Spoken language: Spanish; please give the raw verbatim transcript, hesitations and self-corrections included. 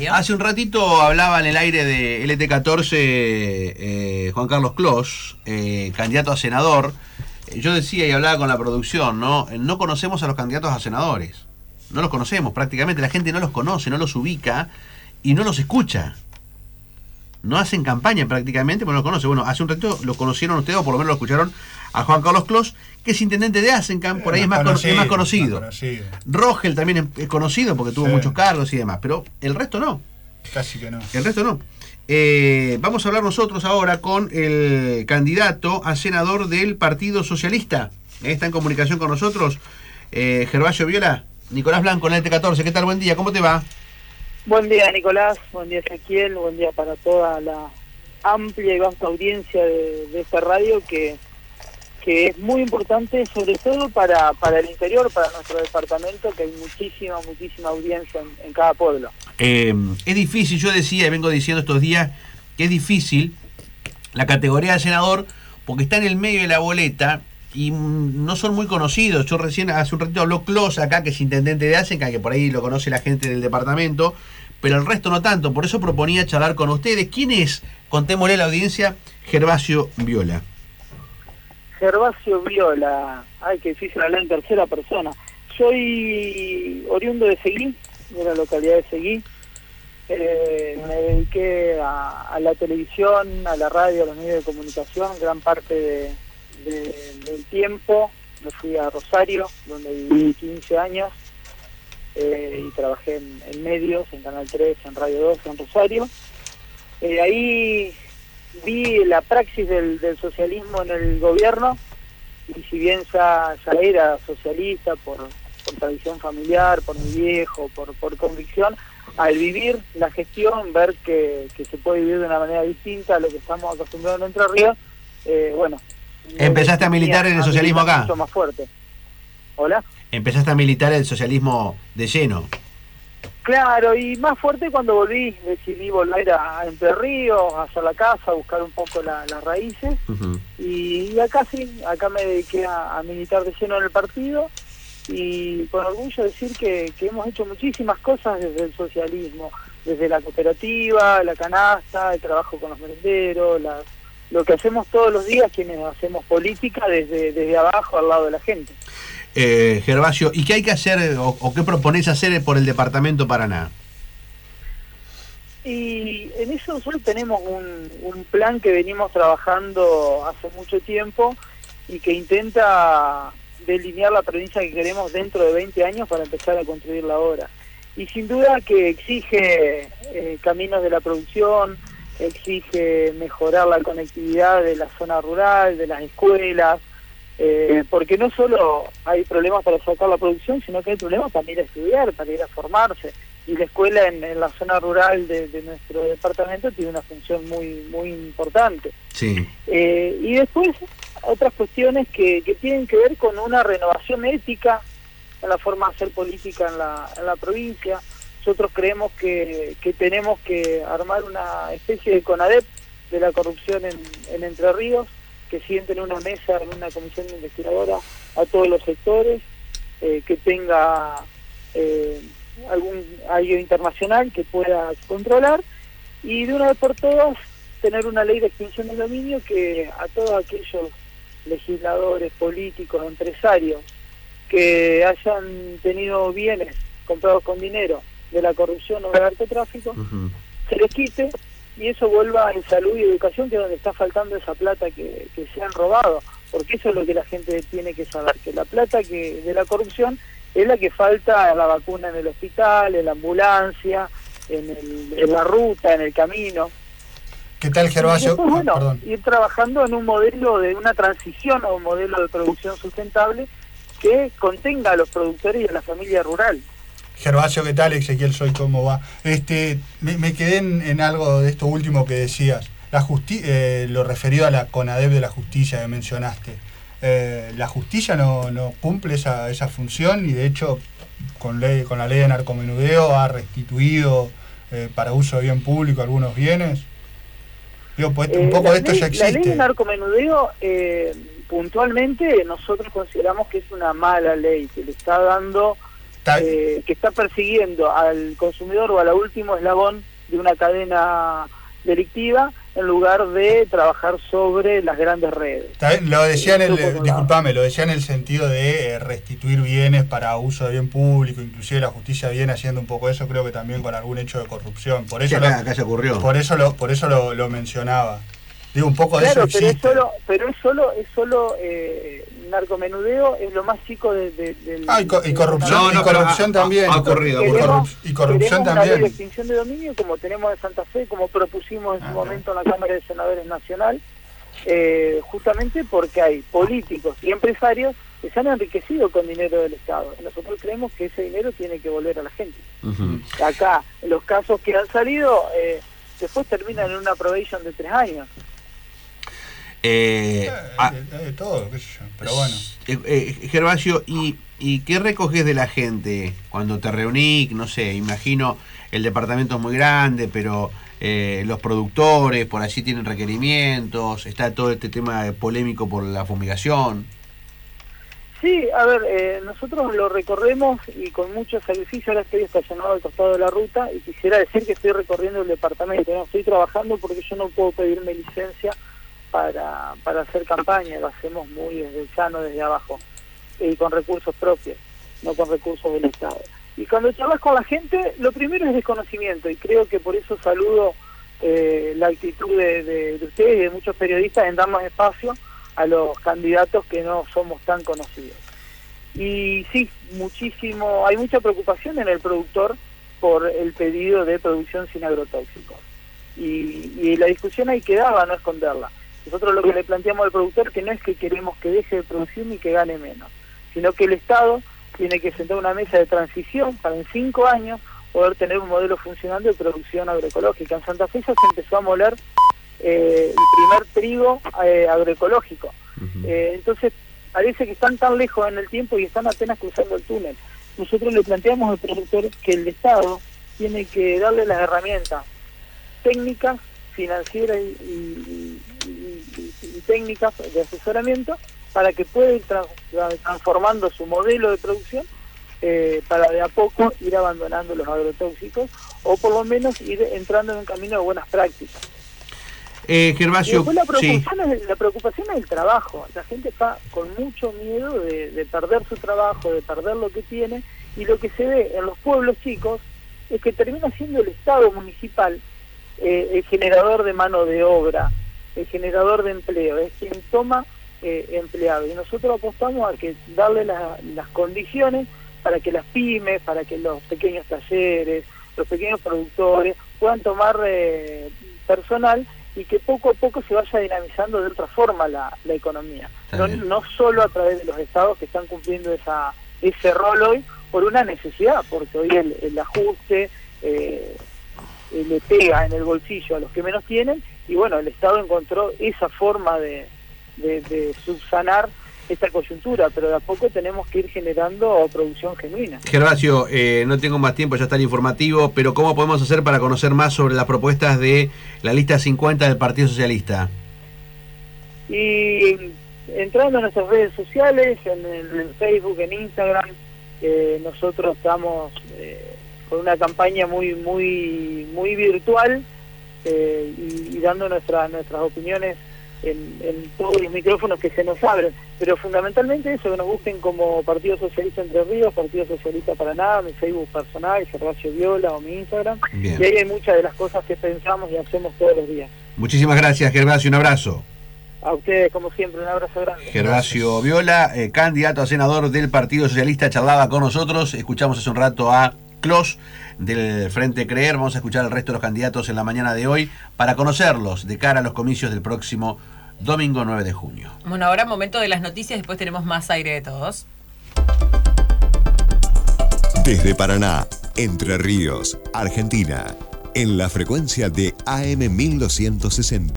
radio. Hace un ratito hablaba en el aire de L T catorce eh, Juan Carlos Clos, eh, candidato a senador. Yo decía y hablaba con la producción, ¿no? No conocemos a los candidatos a senadores. No los conocemos prácticamente. La gente no los conoce, no los ubica y no los escucha. No hacen campaña prácticamente, pero no los conoce. Bueno, hace un ratito lo conocieron ustedes, o por lo menos lo escucharon a Juan Carlos Clos, que es intendente de Asencan, por ahí es más conocido. Es más conocido. Más conocido. Rogel también es conocido porque tuvo sí. muchos cargos y demás, pero el resto no. Casi que no. El resto no. Eh, vamos a hablar nosotros ahora con el candidato a senador del Partido Socialista. Eh, está en comunicación con nosotros eh, Gervasio Viola. Nicolás Blanco, en el L T catorce. ¿Qué tal? Buen día, ¿cómo te va? Buen día, Nicolás. Buen día, Ezequiel. Buen día para toda la amplia y vasta audiencia de, de esta radio que, que es muy importante, sobre todo para, para el interior, para nuestro departamento, que hay muchísima, muchísima audiencia en, en cada pueblo. Eh, es difícil, yo decía y vengo diciendo estos días que es difícil la categoría de senador porque está en el medio de la boleta y no son muy conocidos. Yo recién hace un ratito habló Clos acá, que es intendente de Asencan, que por ahí lo conoce la gente del departamento, pero el resto no tanto. Por eso proponía charlar con ustedes. ¿Quién es, contémosle a la audiencia, Gervasio Viola? Gervasio Viola, ay, qué difícil hablar en tercera persona. Soy oriundo de Seguí, de la localidad de Seguí. Eh, me dediqué a, a la televisión, a la radio, a los medios de comunicación, gran parte de, de, del tiempo. Me fui a Rosario, donde viví quince años, eh, y trabajé en, en medios, en Canal tres, en Radio dos, en Rosario. Eh, ahí vi la praxis del, del socialismo en el gobierno, y si bien ya, ya era socialista por, por tradición familiar, por mi viejo, por, por convicción, al vivir la gestión, ver que, que se puede vivir de una manera distinta a lo que estamos acostumbrados en Entre Ríos, eh, bueno... ¿Empezaste a militar en el socialismo acá? Mucho más fuerte. ¿Hola? ¿Empezaste a militar el socialismo de lleno? Claro, y más fuerte cuando volví, decidí volver a Entre Ríos, a hacer la casa, a buscar un poco la, las raíces, uh-huh. y, y acá sí, acá me dediqué a, a militar de lleno en el partido, y con orgullo decir que, que hemos hecho muchísimas cosas desde el socialismo, desde la cooperativa, la canasta, el trabajo con los merenderos, las, lo que hacemos todos los días quienes hacemos política desde, desde abajo al lado de la gente. Eh, Gervasio, ¿y qué hay que hacer o, o qué proponés hacer por el departamento Paraná? Y en eso nosotros tenemos un, un plan que venimos trabajando hace mucho tiempo y que intenta delinear la provincia que queremos dentro de veinte años para empezar a construirla ahora. Y sin duda que exige eh, caminos de la producción, exige mejorar la conectividad de la zona rural, de las escuelas, eh, porque no solo hay problemas para sacar la producción, sino que hay problemas para ir a estudiar, para ir a formarse. Y la escuela en, en la zona rural de, de nuestro departamento tiene una función muy muy importante. Sí. Eh, y después otras cuestiones que, que tienen que ver con una renovación ética en la forma de hacer política en la, en la provincia. Nosotros creemos que, que tenemos que armar una especie de CONADEP de la corrupción en, en Entre Ríos, que sienten en una mesa, en una comisión investigadora a todos los sectores, eh, que tenga eh, algún algo internacional que pueda controlar, y de una vez por todas tener una ley de extinción del dominio que a todos aquellos legisladores, políticos, empresarios que hayan tenido bienes comprados con dinero de la corrupción o del narcotráfico, uh-huh. se les quite y eso vuelva en salud y educación, que es donde está faltando esa plata que, que se han robado, porque eso es lo que la gente tiene que saber, que la plata que de la corrupción es la que falta en la vacuna en el hospital, en la ambulancia, en, el, en la ruta, en el camino. ¿Qué tal, Gervasio? Después, bueno, Perdón. ir trabajando en un modelo de una transición a un modelo de producción sustentable que contenga a los productores y a la familia rural. Gervasio, ¿qué tal? Ezequiel soy, ¿cómo va? Este, me, me quedé en, en algo de esto último que decías, la justi- eh, lo referido a la CONADEP de la justicia que mencionaste. Eh, la justicia no, no cumple esa, esa función y de hecho con, ley, con la ley de narcomenudeo ha restituido eh, para uso de bien público algunos bienes. Digo, pues, un poco eh, de esto ley, ya existe. La ley de narcomenudeo, eh, puntualmente, nosotros consideramos que es una mala ley, que le está dando eh, que está persiguiendo al consumidor o a la último eslabón de una cadena delictiva en lugar de trabajar sobre las grandes redes. Lo decía en el, disculpame, lo decía en el sentido de eh, restituir bienes para uso de bien público, inclusive la justicia viene haciendo un poco eso, creo que también con algún hecho de corrupción. Por eso sí, acá, lo, acá se ocurrió. Por eso lo, por eso lo, lo mencionaba. Digo, un poco de claro, eso pero existe. es solo, pero es solo, es solo eh, narcomenudeo, es lo más chico de, de, de ah, y, co y corrupción, no, no, y corrupción ha, también. Ha, ha ocurrido. Queremos, y, corrup y corrupción también. Una ley de extinción de dominio, como tenemos en Santa Fe, como propusimos en ah, su momento en la Cámara de Senadores Nacional, eh, justamente porque hay políticos y empresarios que se han enriquecido con dinero del Estado. Nosotros creemos que ese dinero tiene que volver a la gente. Uh-huh. Acá, en los casos que han salido, eh, después terminan en una probation de tres años. Eh, eh, ah, de, de todo, qué sé yo, pero bueno. Eh, eh, Gervasio, ¿y, ¿y qué recoges de la gente cuando te reunís? No sé, imagino el departamento es muy grande, pero eh, los productores por allí tienen requerimientos, está todo este tema polémico por la fumigación. Sí, a ver, eh, nosotros lo recorremos y con mucho sacrificio. Ahora estoy estacionado al costado de la ruta y quisiera decir que estoy recorriendo el departamento, no estoy trabajando porque yo no puedo pedirme licencia para para hacer campaña, lo hacemos muy desde el llano, desde abajo, y con recursos propios, no con recursos del Estado. Y cuando charlas con la gente, lo primero es desconocimiento, y creo que por eso saludo eh, la actitud de, de, de ustedes y de muchos periodistas en darnos espacio a los candidatos que no somos tan conocidos. Y sí, muchísimo, hay mucha preocupación en el productor por el pedido de producción sin agrotóxicos. Y, y la discusión ahí quedaba, no esconderla. Nosotros lo que le planteamos al productor que no es que queremos que deje de producir ni que gane menos, sino que el Estado tiene que sentar una mesa de transición para en cinco años poder tener un modelo funcionando de producción agroecológica. En Santa Fe ya se empezó a moler eh, el primer trigo eh, agroecológico. Uh-huh. eh, entonces parece que están tan lejos en el tiempo y están apenas cruzando el túnel. Nosotros le planteamos al productor que el Estado tiene que darle las herramientas técnicas, financieras y, y, y, y, y técnicas de asesoramiento para que pueda ir trans, transformando su modelo de producción eh, para de a poco ir abandonando los agrotóxicos o por lo menos ir entrando en un camino de buenas prácticas. Eh, Gervasio, la preocupación, sí. es, la preocupación es el trabajo. La gente está con mucho miedo de, de perder su trabajo, de perder lo que tiene, y lo que se ve en los pueblos chicos es que termina siendo el Estado municipal eh, el generador de mano de obra, el generador de empleo, es quien toma eh, empleados. Y nosotros apostamos a que darle la, las condiciones para que las pymes, para que los pequeños talleres, los pequeños productores puedan tomar eh, personal y que poco a poco se vaya dinamizando de otra forma la, la economía. No, no solo a través de los estados que están cumpliendo esa ese rol hoy por una necesidad, porque hoy el, el ajuste eh, le pega en el bolsillo a los que menos tienen, y bueno, el Estado encontró esa forma de, de, de subsanar esta coyuntura, pero de a poco tenemos que ir generando producción genuina. Gervasio, eh, no tengo más tiempo, ya está el informativo, pero ¿cómo podemos hacer para conocer más sobre las propuestas de la lista cincuenta del Partido Socialista? Y entrando en nuestras redes sociales, en, el, en Facebook, en Instagram, eh, nosotros estamos eh, con una campaña muy muy muy virtual eh, y, y dando nuestra, nuestras opiniones En, en todos los micrófonos que se nos abren, pero fundamentalmente eso, que nos busquen como Partido Socialista Entre Ríos, Partido Socialista Paraná, mi Facebook personal, Gervasio Viola, o mi Instagram. Bien. Y ahí hay muchas de las cosas que pensamos y hacemos todos los días. Muchísimas gracias, Gervasio, un abrazo. A ustedes, como siempre, un abrazo grande. Gervasio Viola, eh, candidato a senador del Partido Socialista, charlaba con nosotros. Escuchamos hace un rato a Clos del Frente Creer. Vamos a escuchar al resto de los candidatos en la mañana de hoy para conocerlos de cara a los comicios del próximo domingo nueve de junio. Bueno, ahora momento de las noticias, después tenemos más aire de todos. Desde Paraná, Entre Ríos, Argentina, en la frecuencia de A M mil doscientos sesenta.